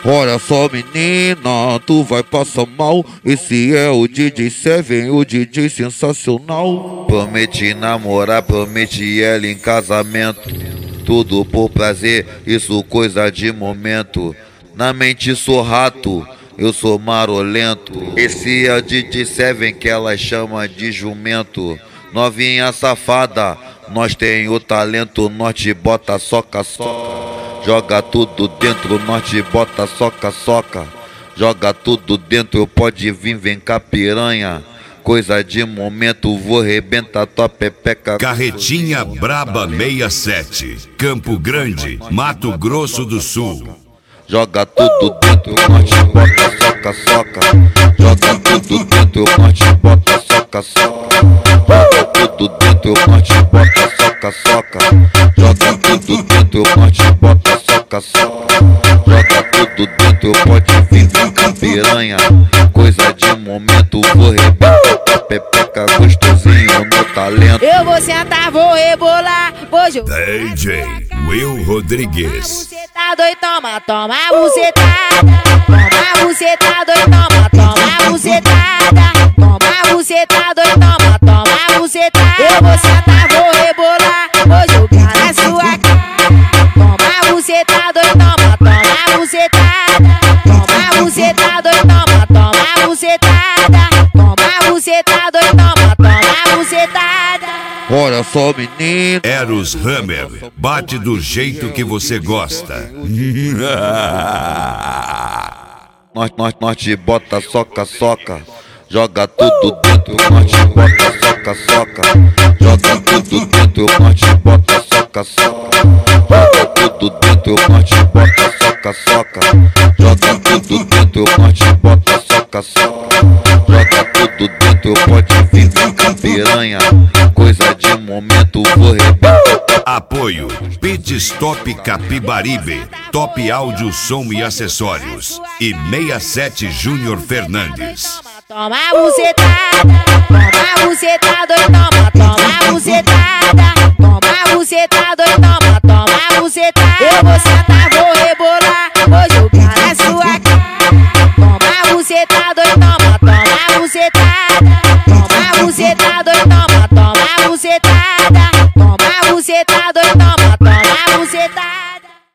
Olha só, menina, tu vai passar mal. Esse é o DJ Seven, o DJ sensacional. Prometi namorar, prometi ela em casamento. Tudo por prazer, isso coisa de momento. Na mente sou rato, eu sou marolento. Esse é o DJ Seven que ela chama de jumento. Novinha safada, nós tem o talento. Nós te bota soca, soca. Joga tudo dentro, nós te bota soca, soca. Joga tudo dentro, pode vir, vem cá piranha. Coisa de momento, vou rebentar tua pepeca. Carretinha Braba 67, Campo Grande, Mato Grosso do Sul. Joga tudo dentro, nós te bota soca, soca. Joga tudo dentro, nós te bota soca, soca. Joga tudo dentro, nós te bota soca, soca. Joga tudo dentro, nós te bota soca, soca. Joga tudo dentro, pode vir, vem cá piranha. Coisa de momento, vou rebentar tua pepeca. Gostosinho no talento. Eu vou sentar, vou rebolar, vou jogar. DJ Will Rodrigues. Você tá doido, toma, toma bucetada. Toma bucetada, toma, toma bucetada. Toma bucetada, toma, toma bucetada. Eu vou sentar, vou rebolar, vou jogar na sua cara. Toma bucetada, toma, toma bucetada. Toma bucetada, toma, toma bucetada. Toma bucetada, toma, toma bucetada. Olha só, menina. Eros Hammer, bate do jeito que você gosta. Nós te bota soca, soca. Joga tudo dentro, nós te bota soca, soca. Joga tudo dentro, nós te bota soca, soca. Joga tudo dentro, nós te bota soca, soca. Joga tudo dentro, nós te bota soca, soca. Joga tudo dentro, pode vir, vem cá piranha. Coisa de momento, vou rebentar. Apoio Pit Stop Capibaribe, Top Áudio, Som e Acessórios e 67 Júnior Fernandes. Toma bucetada, toma bucetada, toma, toma bucetada. Toma bucetada, toma, toma bucetada. Eu vou sentar.